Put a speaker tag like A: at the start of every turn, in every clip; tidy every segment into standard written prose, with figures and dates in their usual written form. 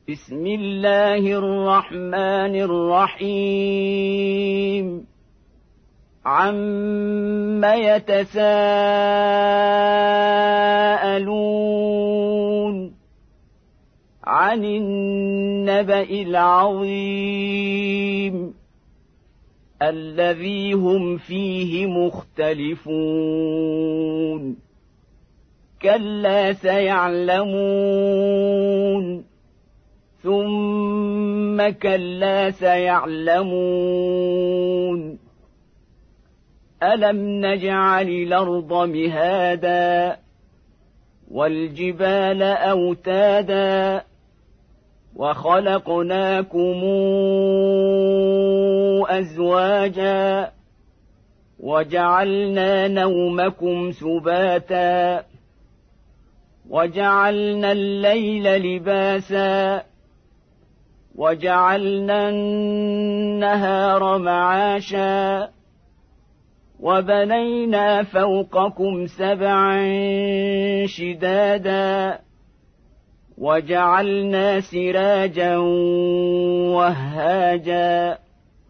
A: بسم الله الرحمن الرحيم عم يتساءلون عن النبأ العظيم الذي هم فيه مختلفون كلا سيعلمون ثم كلا سيعلمون ألم نجعل الأرض مهادا والجبال أوتادا وخلقناكم أزواجا وجعلنا نومكم سباتا وجعلنا الليل لباسا وجعلنا النهار معاشا وبنينا فوقكم سبعا شدادا وجعلنا سراجا وهاجا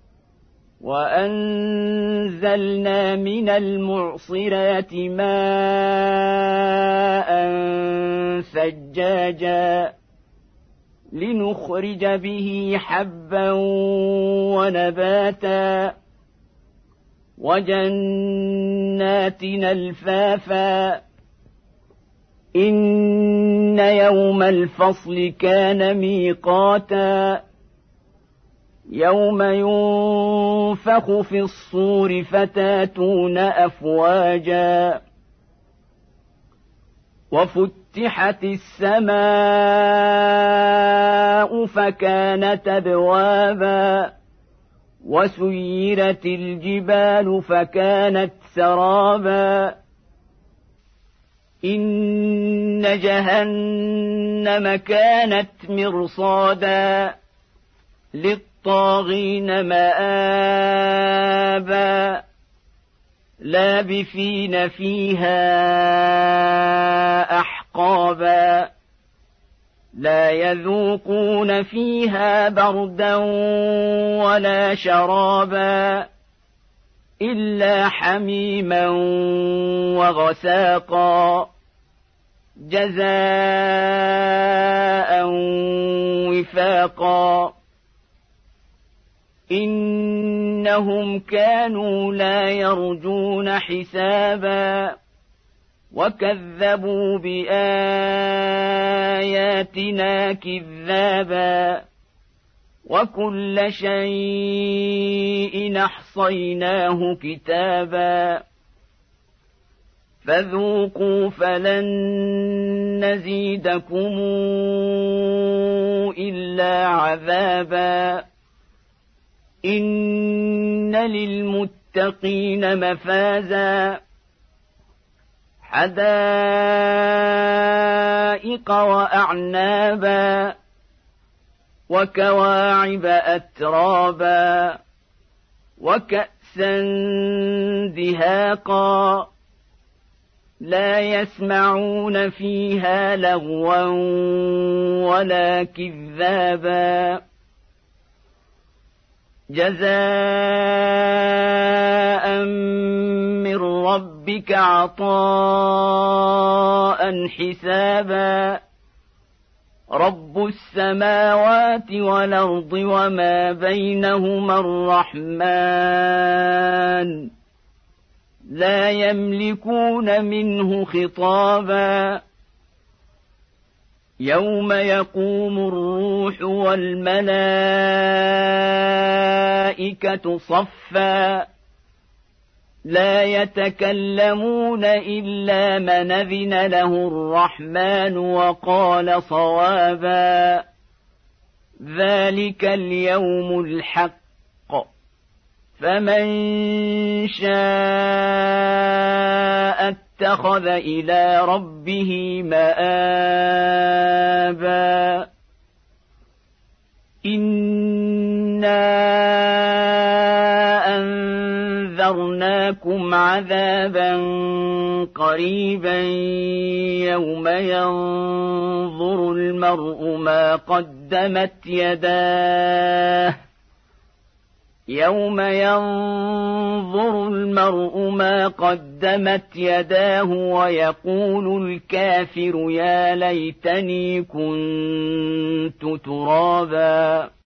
A: وأنزلنا من المعصرات ماء ثجاجا لنخرج به حبا ونباتا وجنات ألفافا إن يوم الفصل كان ميقاتا يوم ينفخ في الصور فتاتون أفواجا وفتحت السماء فكانت أبوابا وسيرت الجبال فكانت سرابا إن جهنم كانت مرصادا للطاغين مآبا لابثين فيها أحقابا لا يذوقون فيها بردا ولا شرابا إلا حميما وغساقا جزاء وفاقا إنهم كانوا لا يرجون حسابا وكذبوا بآياتنا كذابا وكل شيء أحصيناه كتابا فذوقوا فلن نزيدكم إلا عذابا إن للمتقين مفازا حدائق وأعنابا وكواعب أترابا وكأسا دهاقا لا يسمعون فيها لغوا ولا كذابا جزاء من ربك عطاء حسابا رب السماوات والأرض وما بينهما الرحمن لا يملكون منه خطابا يوم يقوم الروح والملائكة صفا لا يتكلمون إلا من أذن له الرحمن وقال صوابا ذلك اليوم الحق فمن شاء اتخذ إلى ربه مآبا إنا أنذرناكم لكم عذابا قريبا يوم ينظر المرء ما قدمت يداه ويقول الكافر يا ليتني كنت ترابا.